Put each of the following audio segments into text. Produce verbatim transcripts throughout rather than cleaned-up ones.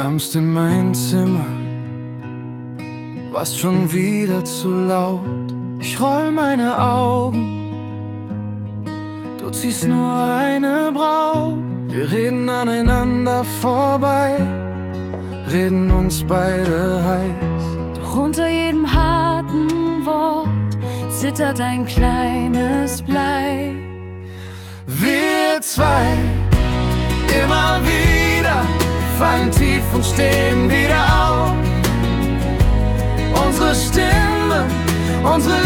kamst in mein Zimmer, warst schon wieder zu laut. Ich roll meine Augen, du ziehst nur eine Braut. Wir reden aneinander vorbei, reden uns beide heiß. Doch unter jedem harten Wort zittert ein kleines Blei. Wir zwei, immer wieder, fallen tief und stehen wieder auf. Unsere Stimmen, unsere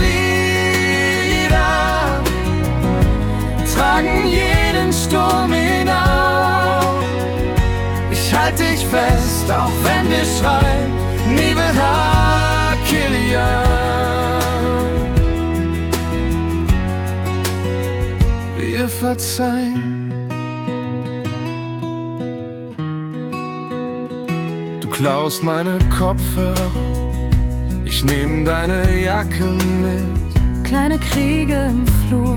Lieder tragen jeden Sturm hinauf. Ich halte dich fest, auch wenn wir schreien, nie wieder Kilian. Wir verzeihen. Du klaust meine Kopfhörer, ich nehm deine Jacke mit. Kleine Kriege im Flur,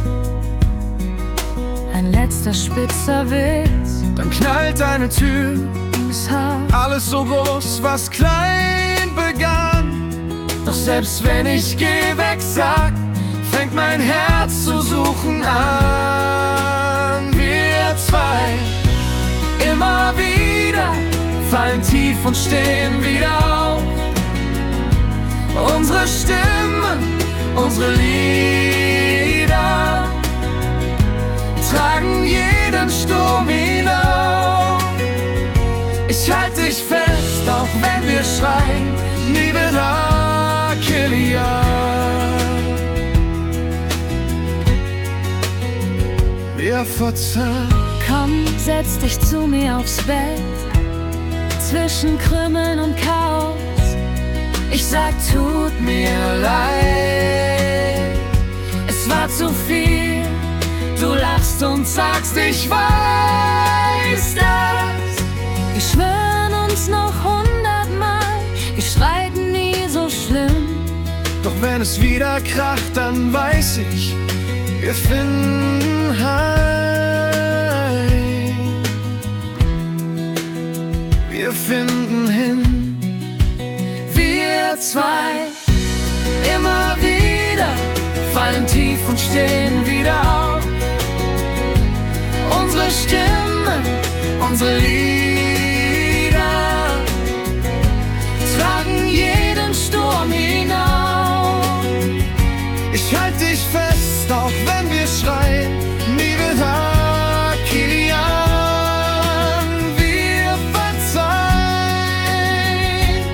ein letzter spitzer Witz. Dann knallt deine Tür, Es hat alles so groß, was klein begann. Doch selbst wenn ich geh weg sag, fängt mein Herz zu suchen an. Wir zwei, immer wieder, fallen tief und stehen wieder auf. Unsere Stimmen, unsere Lieder tragen jeden Sturm hinauf. Ich halte dich fest, auch wenn wir schreien, nie wieder Kilian. Wir verzeihen. Komm, setz dich zu mir aufs Bett, zwischen Krümmeln und Chaos. Ich sag, tut mir leid, es war zu viel. Du lachst und sagst, ich weiß das. Wir schwören uns noch hundertmal, wir streiten nie so schlimm. Doch wenn es wieder kracht, dann weiß ich, wir finden heim. Wir finden hin. Wir zwei, immer wieder, fallen tief und stehen wieder auf. Unsere Stimmen, unsere Lieder tragen jeden Sturm hinauf. Ich halte dich fest, auch wenn wir schreien, nie wieder Kilian. Wir verzeihen.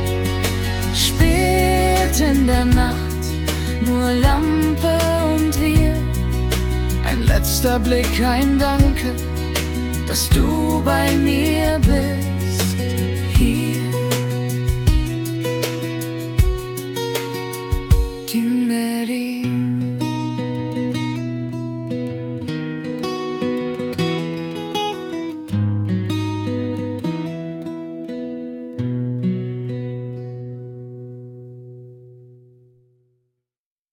Spät in der Nacht, nur Lampe und wir. Ein letzter Blick, ein Danke, dass du bei mir bist.